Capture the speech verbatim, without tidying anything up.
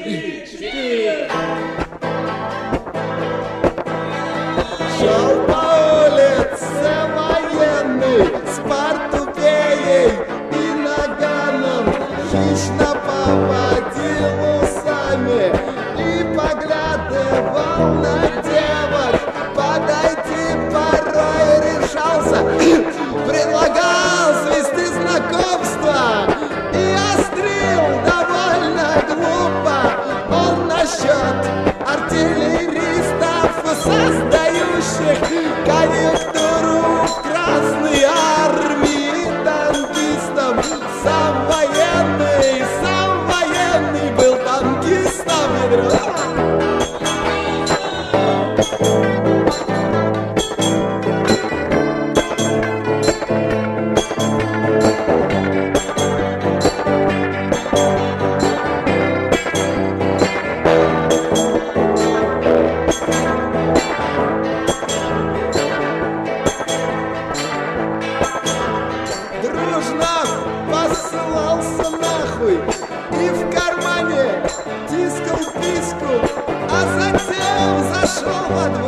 три, четыре. Шел по улице военный с портупеей и наганом, хищно поводил усами и поглядывал на девок. Подойти порой решался, предлагал свести знакомство и острил довольно глупо он насчет артиллеристов, создающих конъюнктуру в Красной армии танкистом. Сам военный, сам военный был танкистом, ядро. Дружно посылался нахуй и в кармане тискал писку, а затем зашел во двор.